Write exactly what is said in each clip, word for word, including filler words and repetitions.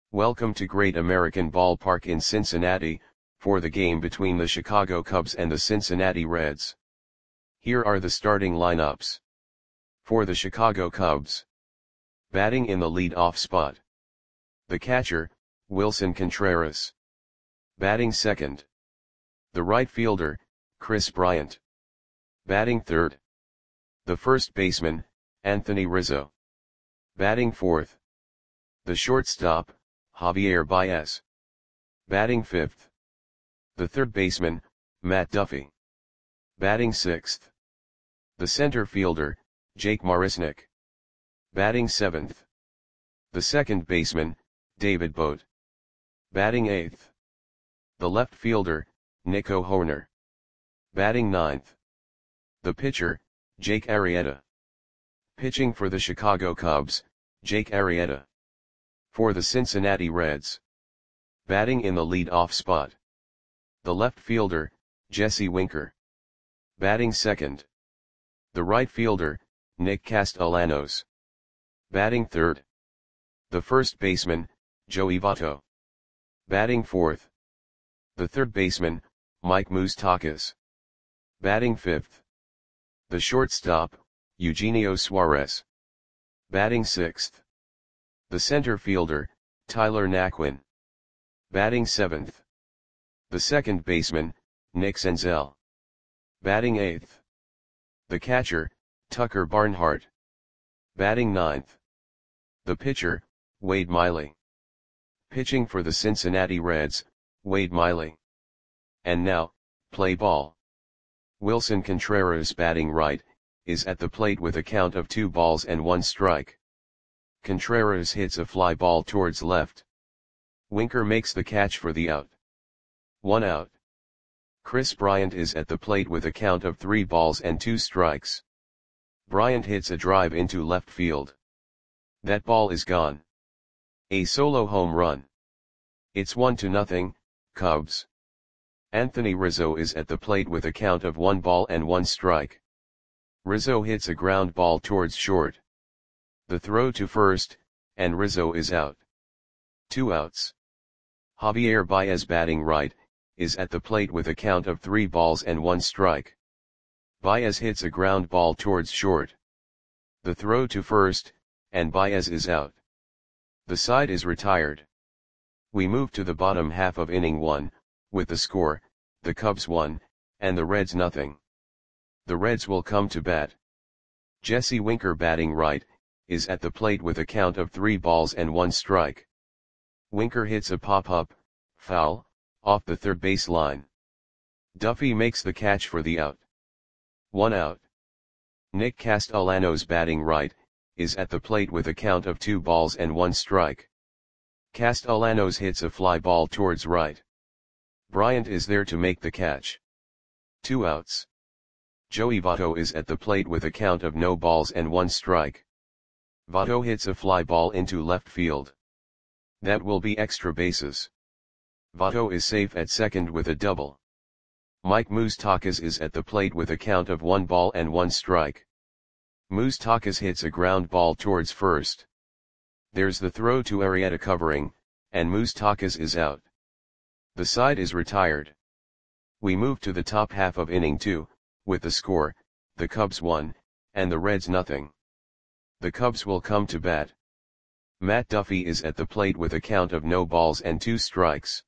Welcome to Great American Ballpark in Cincinnati, for the game between the Chicago Cubs and the Cincinnati Reds. Here are the starting lineups. For the Chicago Cubs. Batting in the lead-off spot. The catcher, Willson Contreras. Batting second. The right fielder, Kris Bryant. Batting third. The first baseman, Anthony Rizzo. Batting fourth. The shortstop, Javier Baez. Batting fifth. The third baseman, Matt Duffy. Batting sixth. The center fielder, Jake Marisnick. Batting seventh. The second baseman, David Bote. Batting eighth. The left fielder, Nico Hoerner. Batting ninth. The pitcher, Jake Arrieta. Pitching for the Chicago Cubs, Jake Arrieta. For the Cincinnati Reds. Batting in the lead-off spot. The left fielder, Jesse Winker. Batting second. The right fielder, Nick Castellanos. Batting third. The first baseman, Joey Votto. Batting fourth. The third baseman, Mike Moustakas. Batting fifth. The shortstop, Eugenio Suarez. Batting sixth. The center fielder, Tyler Naquin. Batting seventh. The second baseman, Nick Senzel. Batting eighth. The catcher, Tucker Barnhart. Batting ninth. The pitcher, Wade Miley. Pitching for the Cincinnati Reds, Wade Miley. And now, play ball. Willson Contreras, batting right, is at the plate with a count of two balls and one strike. Contreras hits a fly ball towards left. Winker makes the catch for the out. One out. Kris Bryant is at the plate with a count of three balls and two strikes. Bryant hits a drive into left field. That ball is gone. A solo home run. It's one to nothing, Cubs. Anthony Rizzo is at the plate with a count of one ball and one strike. Rizzo hits a ground ball towards short. The throw to first, and Rizzo is out. Two outs. Javier Baez, batting right, is at the plate with a count of three balls and one strike. Baez hits a ground ball towards short. The throw to first, and Baez is out. The side is retired. We move to the bottom half of inning one, with the score, the Cubs one, and the Reds nothing. The Reds will come to bat. Jesse Winker, batting right, is at the plate with a count of three balls and one strike. Winker hits a pop-up, foul, off the third base line. Duffy makes the catch for the out. One out. Nick Castellanos, batting right, is at the plate with a count of two balls and one strike. Castellanos hits a fly ball towards right. Bryant is there to make the catch. Two outs. Joey Votto is at the plate with a count of no balls and one strike. Votto hits a fly ball into left field. That will be extra bases. Votto is safe at second with a double. Mike Moustakas is at the plate with a count of one ball and one strike. Moustakas hits a ground ball towards first. There's the throw to Arrieta covering, and Moustakas is out. The side is retired. We move to the top half of inning two, with the score, the Cubs one, and the Reds nothing. The Cubs will come to bat. Matt Duffy is at the plate with a count of no balls and two strikes.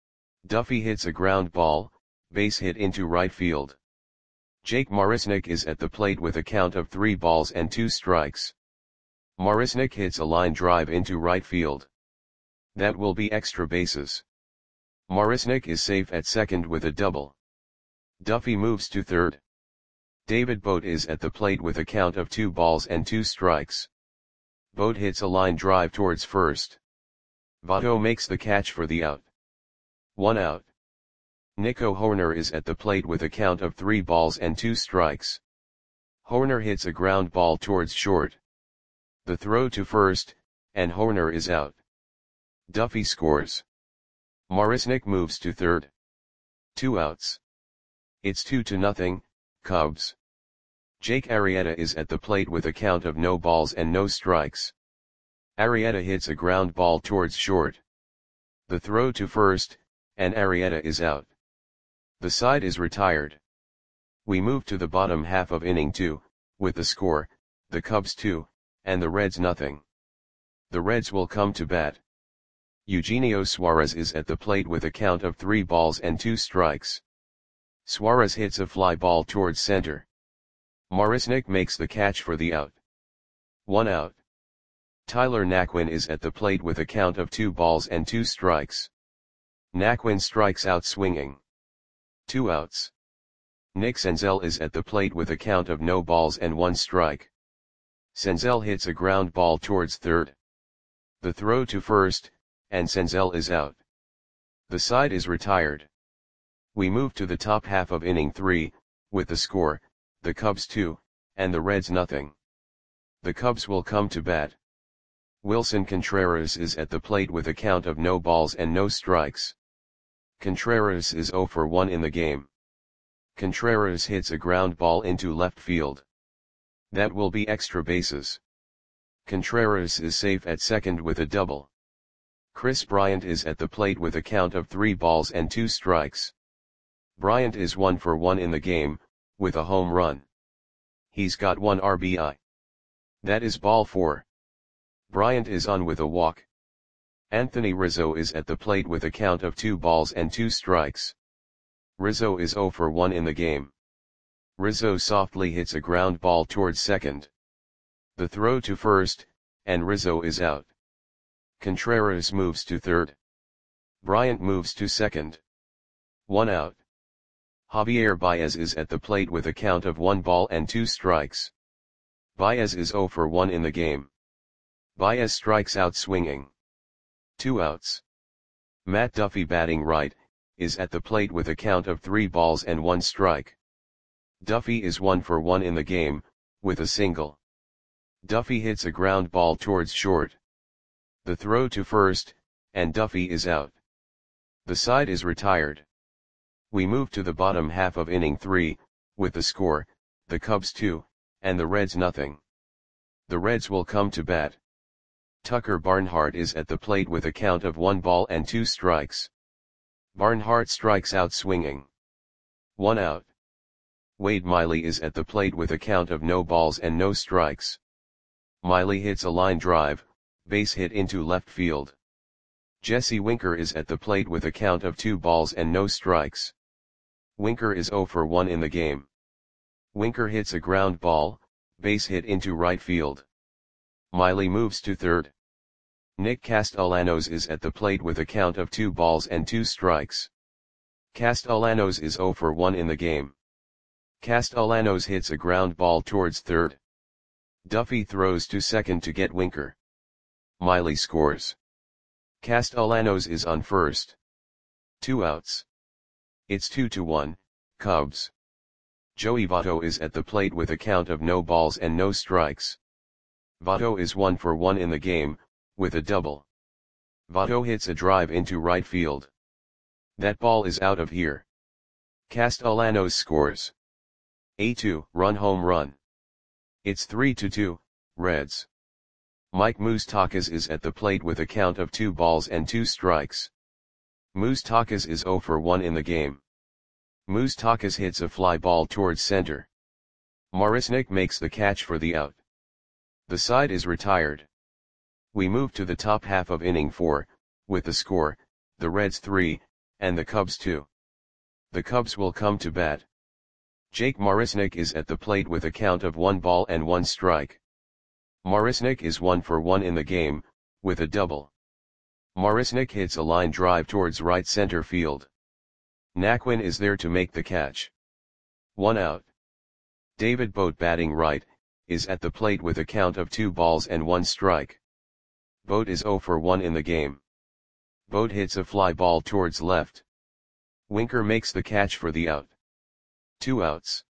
Duffy hits a ground ball, base hit into right field. Jake Marisnick is at the plate with a count of three balls and two strikes. Marisnick hits a line drive into right field. That will be extra bases. Marisnick is safe at second with a double. Duffy moves to third. David Bote is at the plate with a count of two balls and two strikes. Bote hits a line drive towards first. Votto makes the catch for the out. One out. Nico Hoerner is at the plate with a count of three balls and two strikes. Hoerner hits a ground ball towards short. The throw to first, and Hoerner is out. Duffy scores. Marisnick moves to third. Two outs. It's two to nothing, Cubs. Jake Arrieta is at the plate with a count of no balls and no strikes. Arrieta hits a ground ball towards short. The throw to first, and Arrieta is out. The side is retired. We move to the bottom half of inning two, with the score, the Cubs two, and the Reds nothing. The Reds will come to bat. Eugenio Suarez is at the plate with a count of three balls and two strikes. Suarez hits a fly ball towards center. Marisnick makes the catch for the out. One out. Tyler Naquin is at the plate with a count of two balls and two strikes. Naquin strikes out swinging. Two outs. Nick Senzel is at the plate with a count of no balls and one strike. Senzel hits a ground ball towards third. The throw to first, and Senzel is out. The side is retired. We move to the top half of inning three, with the score, the Cubs two, and the Reds nothing. The Cubs will come to bat. Wilson Contreras is at the plate with a count of no balls and no strikes. Contreras is zero for one in the game. Contreras hits a ground ball into left field. That will be extra bases. Contreras is safe at second with a double. Chris Bryant is at the plate with a count of three balls and two strikes. Bryant is one for one in the game, with a home run. He's got one R B I. That is ball four. Bryant is on with a walk. Anthony Rizzo is at the plate with a count of two balls and two strikes. Rizzo is zero for one in the game. Rizzo softly hits a ground ball towards second. The throw to first, and Rizzo is out. Contreras moves to third. Bryant moves to second. One out. Javier Baez is at the plate with a count of one ball and two strikes. Baez is zero for one in the game. Baez strikes out swinging. Two outs. Matt Duffy, batting right, is at the plate with a count of three balls and one strike. Duffy is one for one in the game, with a single. Duffy hits a ground ball towards short. The throw to first, and Duffy is out. The side is retired. We move to the bottom half of inning three, with the score, the Cubs two, and the Reds nothing. The Reds will come to bat. Tucker Barnhart is at the plate with a count of one ball and two strikes. Barnhart strikes out swinging. One out. Wade Miley is at the plate with a count of no balls and no strikes. Miley hits a line drive, base hit into left field. Jesse Winker is at the plate with a count of two balls and no strikes. Winker is zero for one in the game. Winker hits a ground ball, base hit into right field. Miley moves to third. Nick Castellanos is at the plate with a count of two balls and two strikes. Castellanos is zero for one in the game. Castellanos hits a ground ball towards third. Duffy throws to second to get Winker. Miley scores. Castellanos is on first. Two outs. It's two to one, Cubs. Joey Votto is at the plate with a count of no balls and no strikes. Votto is one for one in the game, with a double. Votto hits a drive into right field. That ball is out of here. Castellanos scores. A two-run home run. It's three to two, Reds. Mike Moustakas is at the plate with a count of two balls and two strikes. Moustakas is zero for one in the game. Moustakas hits a fly ball towards center. Marisnick makes the catch for the out. The side is retired. We move to the top half of inning four, with the score, the Reds three, and the Cubs two. The Cubs will come to bat. Jake Marisnick is at the plate with a count of one ball and one strike. Marisnick is one for one in the game, with a double. Marisnick hits a line drive towards right center field. Naquin is there to make the catch. One out. David Bote, batting right, is at the plate with a count of two balls and one strike. Bote is zero for one in the game. Bote hits a fly ball towards left. Winker makes the catch for the out. Two outs.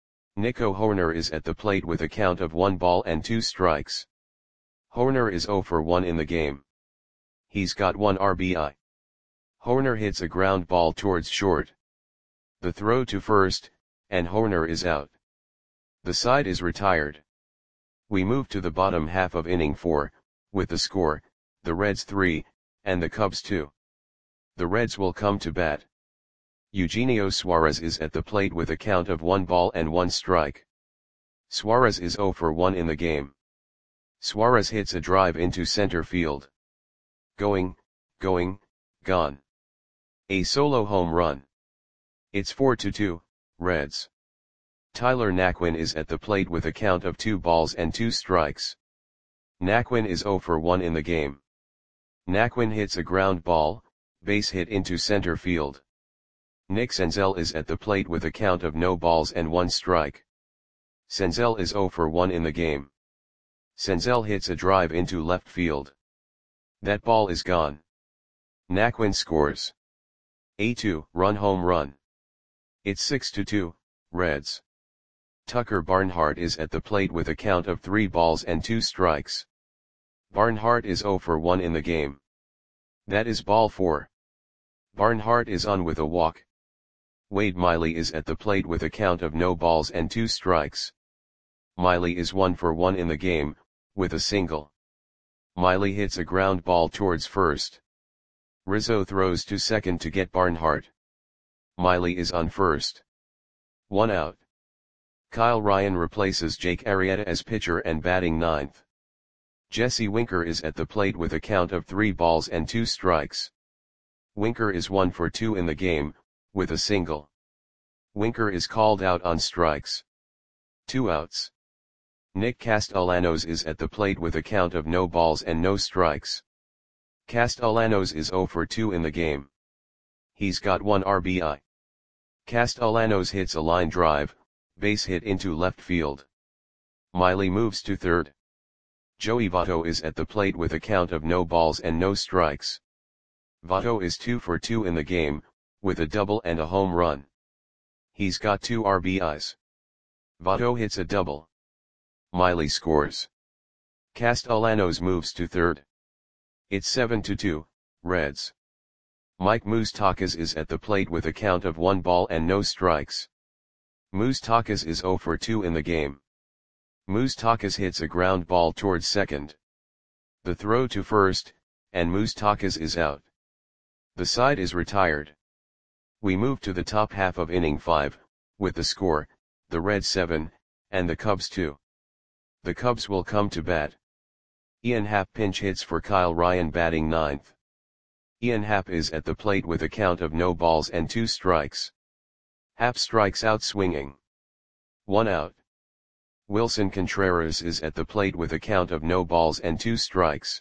Nico Hoerner is at the plate with a count of one ball and two strikes. Hoerner is zero for one in the game. He's got one R B I. Hoerner hits a ground ball towards short. The throw to first, and Hoerner is out. The side is retired. We move to the bottom half of inning four, with the score, the Reds three, and the Cubs two. The Reds will come to bat. Eugenio Suarez is at the plate with a count of one ball and one strike. Suarez is zero for one in the game. Suarez hits a drive into center field. Going, going, gone. A solo home run. It's four to two, Reds. Tyler Naquin is at the plate with a count of two balls and two strikes. Naquin is zero for one in the game. Naquin hits a ground ball, base hit into center field. Nick Senzel is at the plate with a count of no balls and one strike. Senzel is zero for one in the game. Senzel hits a drive into left field. That ball is gone. Naquin scores a two-run home run. It's six to two, Reds. Tucker Barnhart is at the plate with a count of three balls and two strikes. Barnhart is zero for one in the game. That is ball four. Barnhart is on with a walk. Wade Miley is at the plate with a count of no balls and two strikes. Miley is one for one in the game, with a single. Miley hits a ground ball towards first. Rizzo throws to second to get Barnhart. Miley is on first. One out. Kyle Ryan replaces Jake Arrieta as pitcher and batting ninth. Jesse Winker is at the plate with a count of three balls and two strikes. Winker is one for two in the game, with a single. Winker is called out on strikes. Two outs. Nick Castellanos is at the plate with a count of no balls and no strikes. Castellanos is zero for two in the game. He's got one R B I. Castellanos hits a line drive, base hit into left field. Miley moves to third. Joey Votto is at the plate with a count of no balls and no strikes. Votto is two for two in the game, with a double and a home run. He's got two R B Is. Votto hits a double. Miley scores. Castellanos moves to third. It's seven to two, Reds. Mike Moustakas is at the plate with a count of one ball and no strikes. Moustakas is zero for two in the game. Moustakas hits a ground ball towards second. The throw to first, and Moustakas is out. The side is retired. We move to the top half of inning five, with the score, the Reds seven, and the Cubs two. The Cubs will come to bat. Ian Happ pinch hits for Kyle Ryan batting ninth. Ian Happ is at the plate with a count of no balls and two strikes. Happ strikes out swinging. One out. Wilson Contreras is at the plate with a count of no balls and two strikes.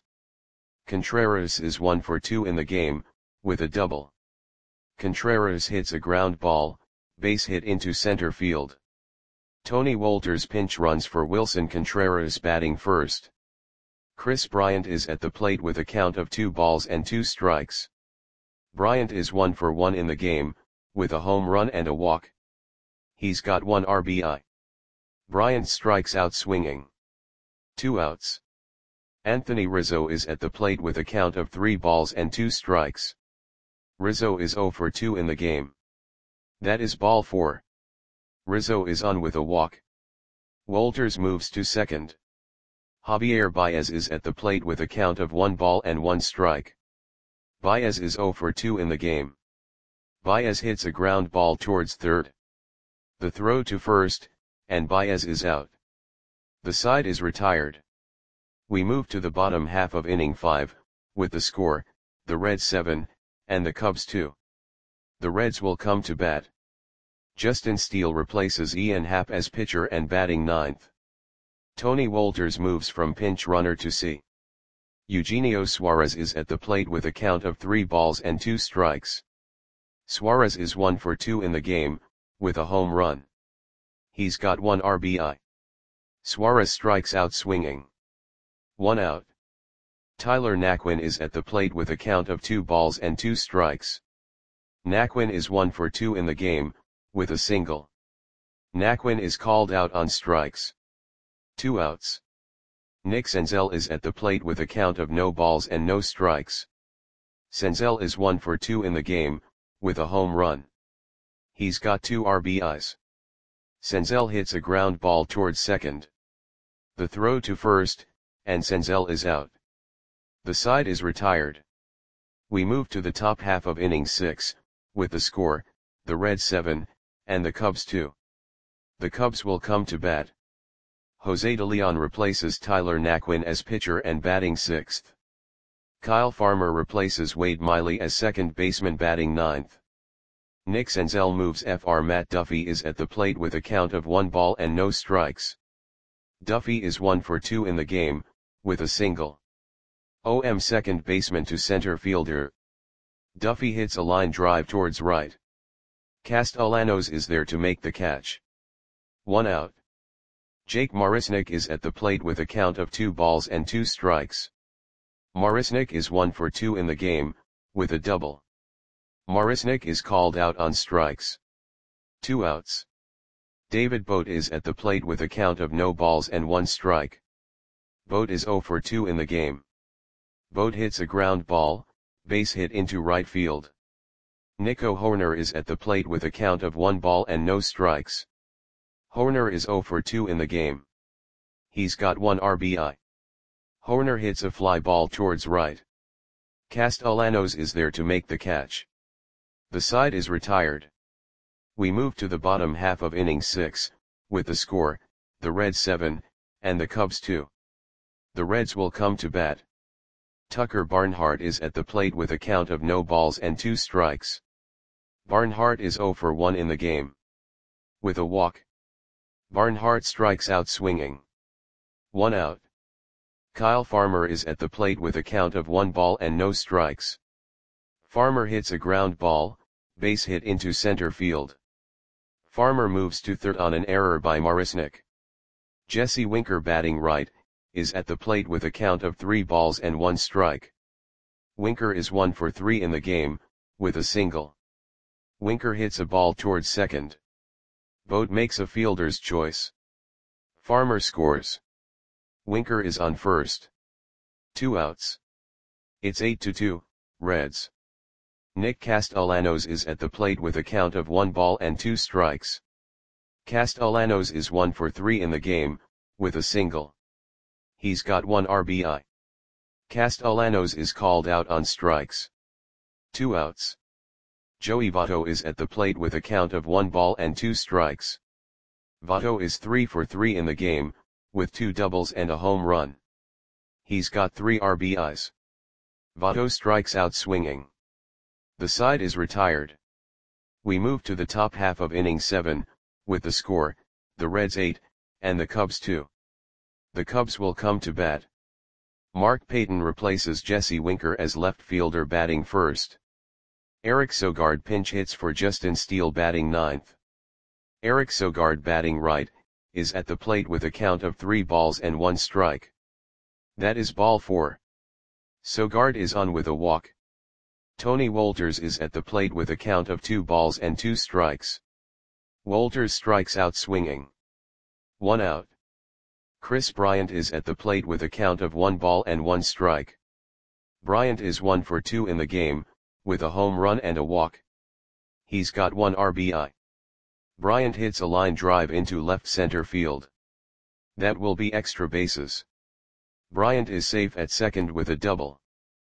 Contreras is one for two in the game, with a double. Contreras hits a ground ball, base hit into center field. Tony Wolters pinch runs for Wilson Contreras batting first. Chris Bryant is at the plate with a count of two balls and two strikes. Bryant is one for one in the game, with a home run and a walk. He's got one R B I. Bryant strikes out swinging. Two outs. Anthony Rizzo is at the plate with a count of three balls and two strikes. Rizzo is zero for two in the game. That is ball four. Rizzo is on with a walk. Wolters moves to second. Javier Baez is at the plate with a count of one ball and one strike. Baez is zero for two in the game. Baez hits a ground ball towards third. The throw to first, and Baez is out. The side is retired. We move to the bottom half of inning five, with the score, the Reds seven, and the Cubs two. The Reds will come to bat. Justin Steele replaces Ian Happ as pitcher and batting ninth. Tony Wolters moves from pinch runner to C. Eugenio Suarez is at the plate with a count of three balls and two strikes. Suarez is one for two in the game, with a home run. He's got one R B I. Suarez strikes out swinging. One out. Tyler Naquin is at the plate with a count of two balls and two strikes. Naquin is one for two in the game, with a single. Naquin is called out on strikes. Two outs. Nick Senzel is at the plate with a count of no balls and no strikes. Senzel is one for two in the game, with a home run. He's got two R B Is. Senzel hits a ground ball towards second. The throw to first, and Senzel is out. The side is retired. We move to the top half of inning six, with the score, the Reds seven, and the Cubs two. The Cubs will come to bat. Jose De Leon replaces Tyler Naquin as pitcher and batting sixth. Kyle Farmer replaces Wade Miley as second baseman batting ninth. Nick Senzel moves F R. Matt Duffy is at the plate with a count of one ball and no strikes. Duffy is one for two in the game, with a single. O M second baseman to center fielder. Duffy hits a line drive towards right. Castellanos is there to make the catch. One out. Jake Marisnick is at the plate with a count of two balls and two strikes. Marisnick is one for two in the game, with a double. Marisnick is called out on strikes. Two outs. David Bote is at the plate with a count of no balls and one strike. Bote is zero for two in the game. Bote hits a ground ball, base hit into right field. Nico Hoerner is at the plate with a count of one ball and no strikes. Hoerner is zero for two in the game. He's got one R B I. Hoerner hits a fly ball towards right. Castellanos is there to make the catch. The side is retired. We move to the bottom half of inning six, with the score, the Reds seven, and the Cubs two. The Reds will come to bat. Tucker Barnhart is at the plate with a count of no balls and two strikes. Barnhart is zero for one in the game. With a walk. Barnhart strikes out swinging. One out. Kyle Farmer is at the plate with a count of one ball and no strikes. Farmer hits a ground ball, base hit into center field. Farmer moves to third on an error by Marisnick. Jesse Winker batting right, is at the plate with a count of three balls and one strike. Winker is one for three in the game, with a single. Winker hits a ball towards second. Bote makes a fielder's choice. Farmer scores. Winker is on first. Two outs. It's eight to two, Reds. Nick Castellanos is at the plate with a count of one ball and two strikes. Castellanos is one for three in the game, with a single. He's got one R B I. Castellanos is called out on strikes. Two outs. Joey Votto is at the plate with a count of one ball and two strikes. Votto is three for three in the game, with two doubles and a home run. He's got three R B Is. Votto strikes out swinging. The side is retired. We move to the top half of inning seven, with the score, the Reds eight, and the Cubs two. The Cubs will come to bat. Mark Payton replaces Jesse Winker as left fielder batting first. Eric Sogard pinch hits for Justin Steele batting ninth. Eric Sogard batting right, is at the plate with a count of three balls and one strike. That is ball four. Sogard is on with a walk. Tony Wolters is at the plate with a count of two balls and two strikes. Wolters strikes out swinging. One out. Chris Bryant is at the plate with a count of one ball and one strike. Bryant is one for two in the game, with a home run and a walk. He's got one R B I. Bryant hits a line drive into left center field. That will be extra bases. Bryant is safe at second with a double.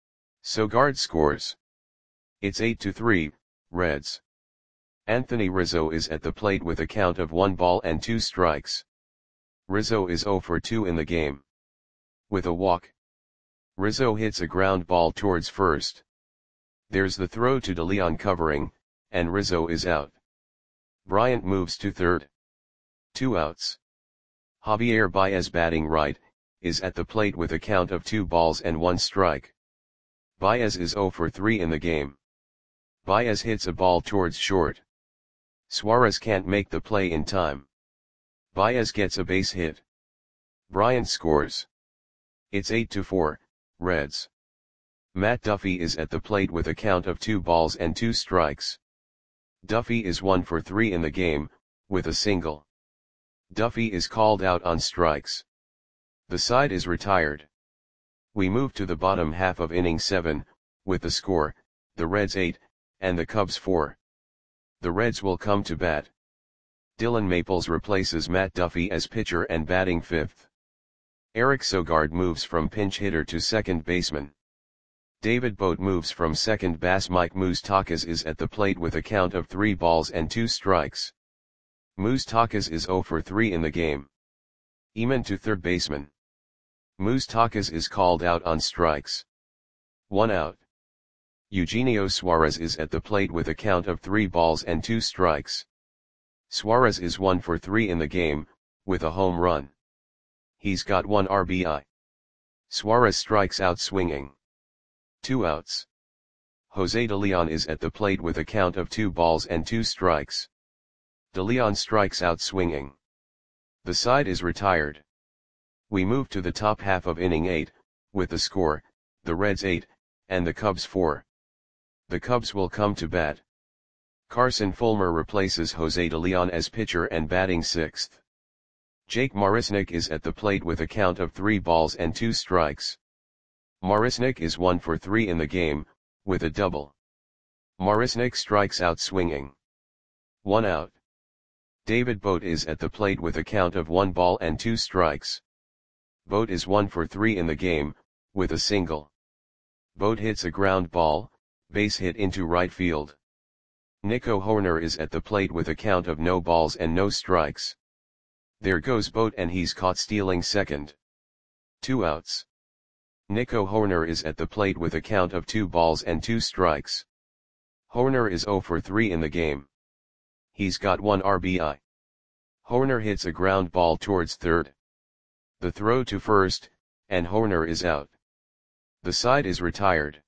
Sogard scores. It's eight to three, Reds. Anthony Rizzo is at the plate with a count of one ball and two strikes. Rizzo is zero for two in the game. With a walk. Rizzo hits a ground ball towards first. There's the throw to De Leon covering, and Rizzo is out. Bryant moves to third. Two outs. Javier Baez batting right, is at the plate with a count of two balls and one strike. Baez is zero for three in the game. Baez hits a ball towards short. Suarez can't make the play in time. Baez gets a base hit. Bryant scores. It's eight to four, Reds. Matt Duffy is at the plate with a count of two balls and two strikes. Duffy is one for three in the game, with a single. Duffy is called out on strikes. The side is retired. We move to the bottom half of inning seven, with the score, the Reds eight, and the Cubs four. The Reds will come to bat. Dylan Maples replaces Matt Duffy as pitcher and batting fifth. Eric Sogard moves from pinch hitter to second baseman. David Bote moves from second base. Mike Moustakas is at the plate with a count of three balls and two strikes. Moustakas is zero for three in the game. Eamon to third baseman. Moustakas is called out on strikes. One out. Eugenio Suarez is at the plate with a count of three balls and two strikes. Suarez is one for three in the game, with a home run. He's got one R B I. Suarez strikes out swinging. Two outs. Jose De Leon is at the plate with a count of two balls and two strikes. De Leon strikes out swinging. The side is retired. We move to the top half of inning eight, with the score, the Reds eight, and the Cubs four. The Cubs will come to bat. Carson Fulmer replaces Jose De Leon as pitcher and batting sixth. Jake Marisnick is at the plate with a count of three balls and two strikes. Marisnick is one for three in the game, with a double. Marisnick strikes out swinging. One out. David Bote is at the plate with a count of one ball and two strikes. Bote is one for three in the game, with a single. Bote hits a ground ball, base hit into right field. Nico Hoerner is at the plate with a count of no balls and no strikes. There goes Bote and he's caught stealing second. Two outs. Nico Hoerner is at the plate with a count of two balls and two strikes. Hoerner is zero for three in the game. He's got one R B I. Hoerner hits a ground ball towards third. The throw to first, and Hoerner is out. The side is retired.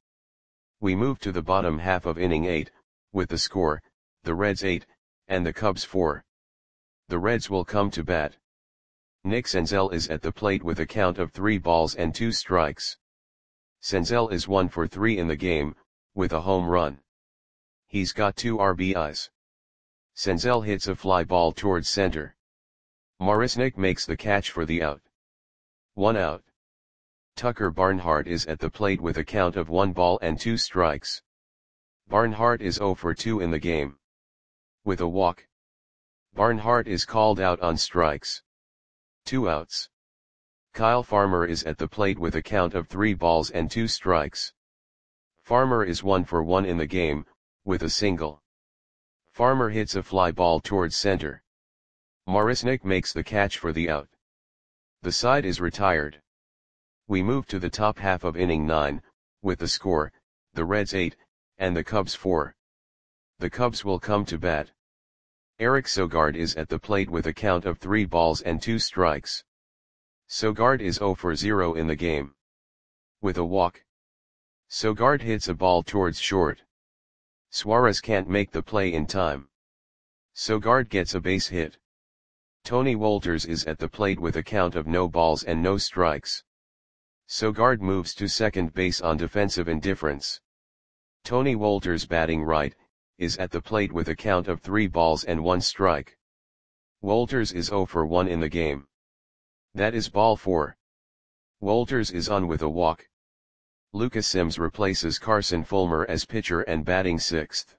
We move to the bottom half of inning eight, with the score, the Reds eight, and the Cubs four. The Reds will come to bat. Nick Senzel is at the plate with a count of three balls and two strikes. Senzel is one for three in the game, with a home run. He's got two R B Is. Senzel hits a fly ball towards center. Marisnick makes the catch for the out. One out. Tucker Barnhart is at the plate with a count of one ball and two strikes. Barnhart is zero for two in the game. With a walk. Barnhart is called out on strikes. Two outs. Kyle Farmer is at the plate with a count of three balls and two strikes. Farmer is one for one in the game, with a single. Farmer hits a fly ball towards center. Marisnick makes the catch for the out. The side is retired. We move to the top half of inning nine, with the score, the Reds eight, and the Cubs four. The Cubs will come to bat. Eric Sogard is at the plate with a count of three balls and two strikes. Sogard is zero for zero in the game. With a walk. Sogard hits a ball towards short. Suarez can't make the play in time. Sogard gets a base hit. Tony Wolters is at the plate with a count of no balls and no strikes. Sogard moves to second base on defensive indifference. Tony Wolters, batting right, is at the plate with a count of three balls and one strike. Wolters is zero for one in the game. That is ball four. Wolters is on with a walk. Lucas Sims replaces Carson Fulmer as pitcher and batting sixth.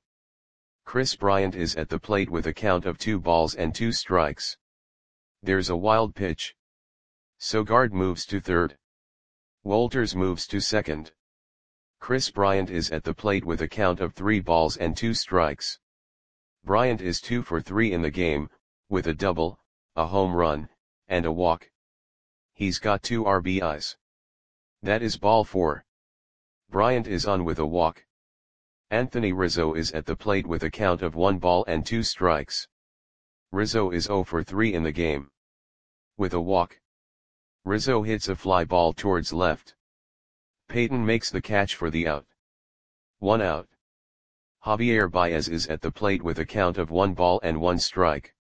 Chris Bryant is at the plate with a count of two balls and two strikes. There's a wild pitch. Sogard moves to third. Wolters moves to second. Chris Bryant is at the plate with a count of three balls and two strikes. Bryant is two for three in the game, with a double, a home run, and a walk. He's got two R B Is. That is ball four. Bryant is on with a walk. Anthony Rizzo is at the plate with a count of one ball and two strikes. Rizzo is zero for three in the game. With a walk. Rizzo hits a fly ball towards left. Payton makes the catch for the out. One out. Javier Baez is at the plate with a count of one ball and one strike.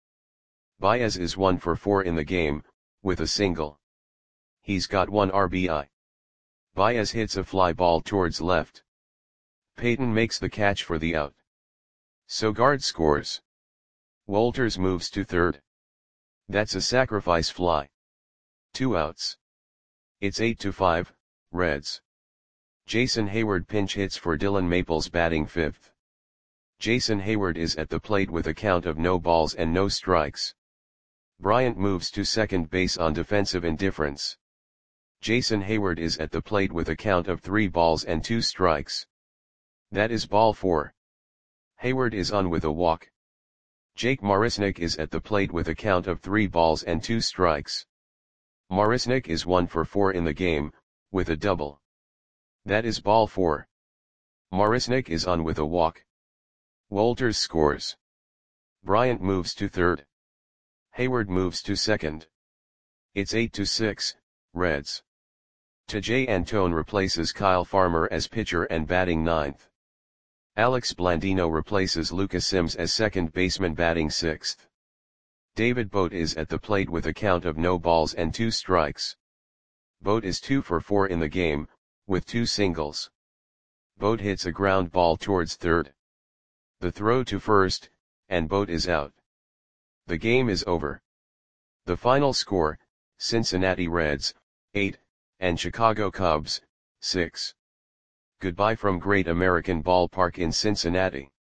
Baez is one for four in the game, with a single. He's got one R B I. Baez hits a fly ball towards left. Payton makes the catch for the out. Sogard scores. Wolters moves to third. That's a sacrifice fly. Two outs. It's eight to five, Reds. Jason Hayward pinch hits for Dylan Maples, batting fifth. Jason Hayward is at the plate with a count of no balls and no strikes. Bryant moves to second base on defensive indifference. Jason Heyward is at the plate with a count of three balls and two strikes. That is ball four. Heyward is on with a walk. Jake Marisnick is at the plate with a count of three balls and two strikes. Marisnick is one for four in the game, with a double. That is ball four. Marisnick is on with a walk. Wolters scores. Bryant moves to third. Heyward moves to second. It's eight to six, Reds. Tejay Antone replaces Kyle Farmer as pitcher and batting ninth. Alex Blandino replaces Lucas Sims as second baseman batting sixth. David Bote is at the plate with a count of no balls and two strikes. Bote is two for four in the game, with two singles. Bote hits a ground ball towards third. The throw to first, and Bote is out. The game is over. The final score, Cincinnati Reds, eight, and Chicago Cubs, six. Goodbye from Great American Ballpark in Cincinnati.